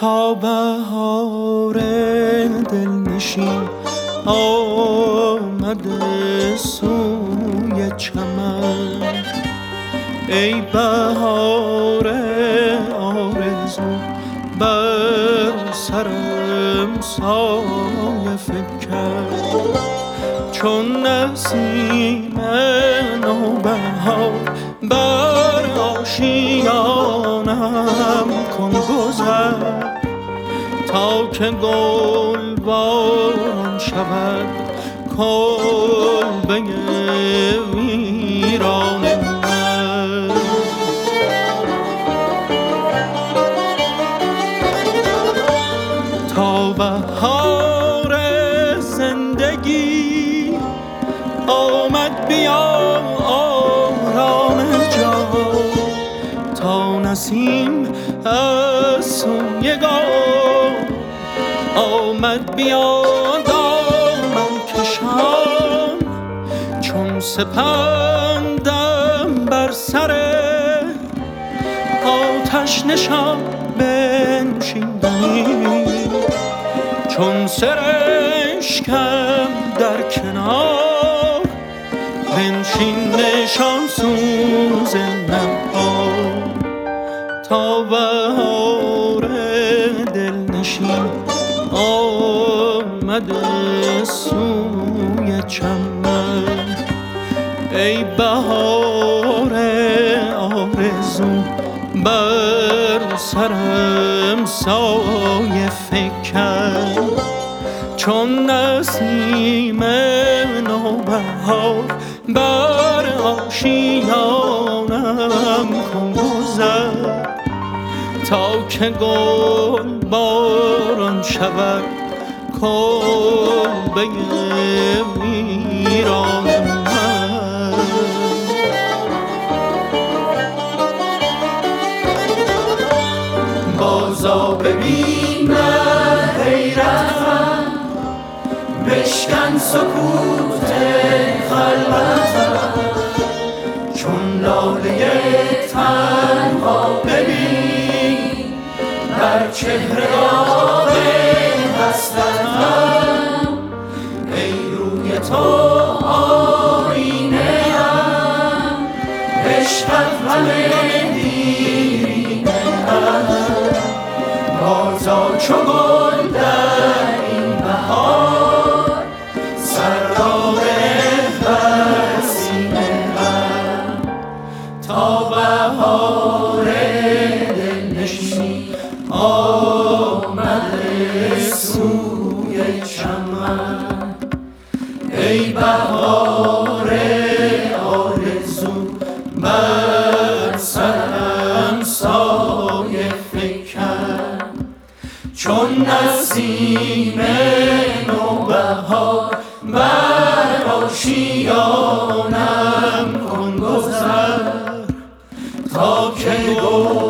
تا بهار دلنشین آمده سوی چمن. ای بهار آرزو بر سرم سایه فکن، چون نسیم نوبهار بر آشیانم کن گذر، تا که گل باران شود کلبه ویران من. تا بهار زندگی آمد بیا آرام جان، تا نسیم از سوی گام آمد بیا دامن کشان، چون سپندم بر سر آتش نشان بنشیندنی، چون سرشکم در کنار بنشین نشان سوز نها. تا بهار دلنشین آمده سوی چمن. ای بهار آرزو بر سرم سایه فکن، چون نسیم نوبهار بر آشیانم کن گذر، تا که گل باران شود کلبه ویران من. بازا ببین حیرتم، بشکن سکوت خلوتم، چون لاله تنها ببین بر چهره داغ حسرتم. ای روی تو آینه ام، عشقت همه دیرینه ام، بازا چو گل در این بهار سر را به بر سینه ام. تا بهار دلنشین آمده سوی چمن. ای بهار آرزو بر سرم سایه فکن، چون نسیم نوبهار بر آشیانم کن گذر، تا که